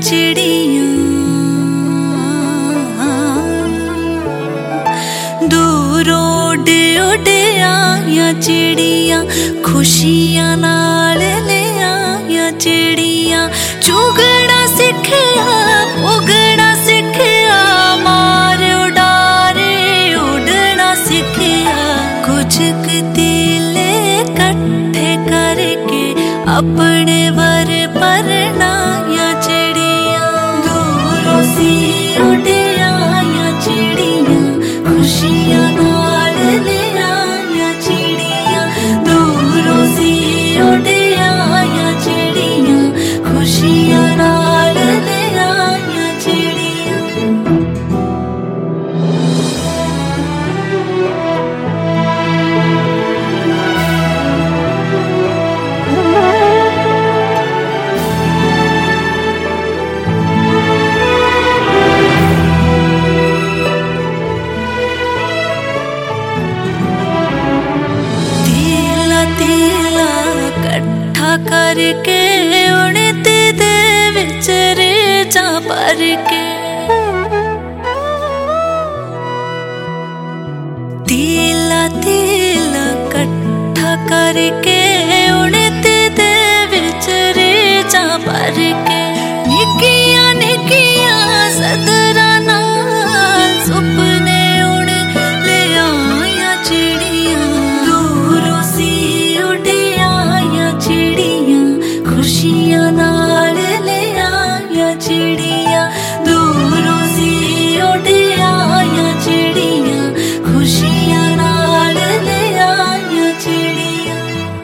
चिड़िया दूरों उड़ उड़ आया चिड़िया खुशियां नाल ले आया चिड़िया चुगना सिखया उगना सिखया मार उड़ारे उड़ना सिखया कुछ तीले इकट्ठे करके अपने वर परनाया चिड़िया दूरों सी उड़ आया चिड़िया खुशियां नाल ले आया चिड़िया दूरों सी उड़ आया चिड़िया खुशियां नाल ले आया चिड़िया। तीला कट्ठा करके उड़ते दे विच रेजा भर के तीला कट्ठा करके उड़ते दे विच रेजा भर के निकिया निकिया सदरा नाल सुपने उड़ ले आया चिड़िया दूरों सी उड़ आया चिड़िया खुशियां नाल ले आया चिड़िया दूरों सी उड़ आया चिड़िया खुशियां नाल ले आया चिड़िया।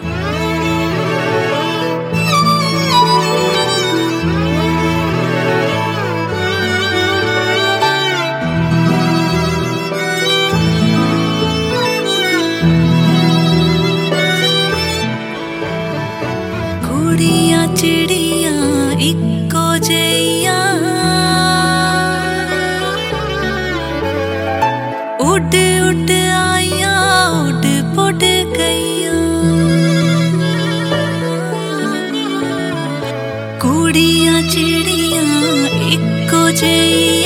कुड़िया चिड़िया इको जइया उड़ उड़ आया उड़ पुड़ गईया कुड़िया चिड़िया इको जइया